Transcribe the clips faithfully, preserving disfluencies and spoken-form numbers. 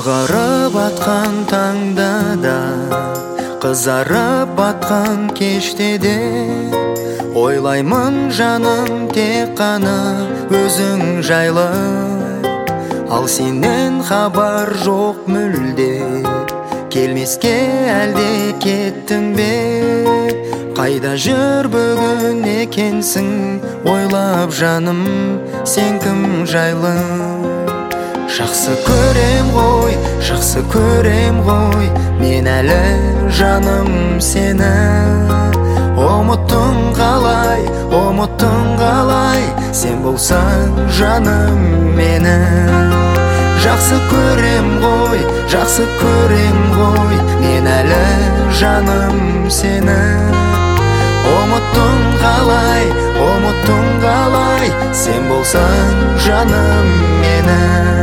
Ағарып атқан таңда да, қызарып батқан кеште де, ойлаймын жаным тек қана өзің жайлы. Ал сенен хабар жоқ мүлде, келмеске әлде кеттің бе? Қайда жүр бүгін екенсің, ойлап жаным сен кім жайлы? Жақсы көрем ғой, жақсы көрем ғой, мен әлі жаным сені. Ұмыттың қалай, ұмыттың қалай, сен болсаң жаным мені. Жақсы көрем ғой, жақсы көрем ғой, мен әлі жаным сені. Ұмыттың қалай, ұмыттың қалай, сен болсаң жаным мені.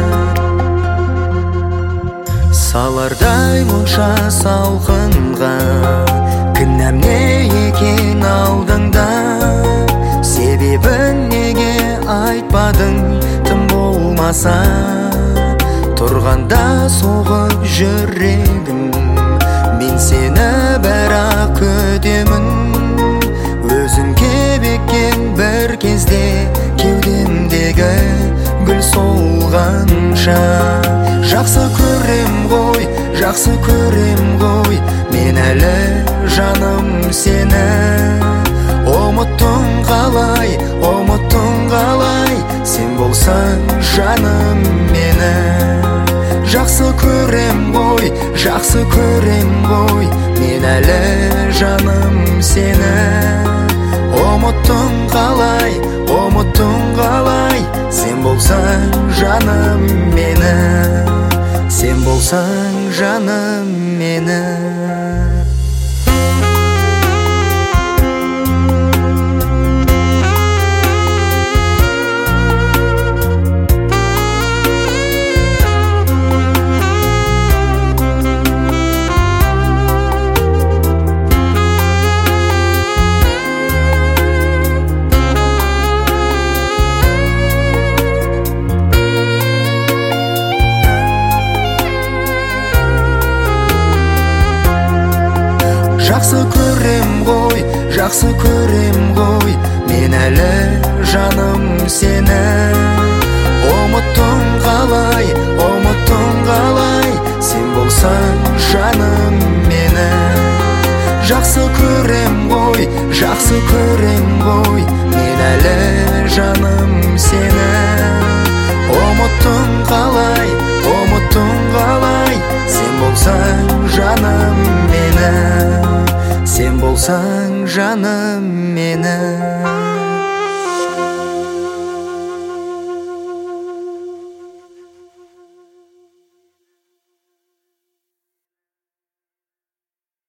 Салардай мұнша салқынға, кінәм не екен алдыңда? Себебін неге айтпадың тым болмаса? Тұрғанда соғып жүрегім, мен сені бәрі күтемін. Өзің кебеккен бір кезде, кеудемдегі гүл солғанша. Жақсы көрем ғой, жақсы көрем ғой, мен әлі жаным сені. Ұмыттың қалай, ұмыттың қалай, сен болсаң жаным мені. Жақсы көрем ғой, жақсы көрем ғой, мен әлі жаным сені. Ұмыттың қалай, ұмыттың қалай, сен болсаң жаным мені. Сен болсаң жаным мені. Жақсы көрем ғой, жақсы көрем ғой, мен әлі жаным сені. Ұмыттың қалай, ұмыттың қалай, сен болсаң жаным мені. Жақсы көрем ғой, жақсы көрем ғой, мен әлі жаным сені. Ұмыттың қалай, ұмыттың қалай, сен болсаң жаным мені. Сен болсаң жаным мені.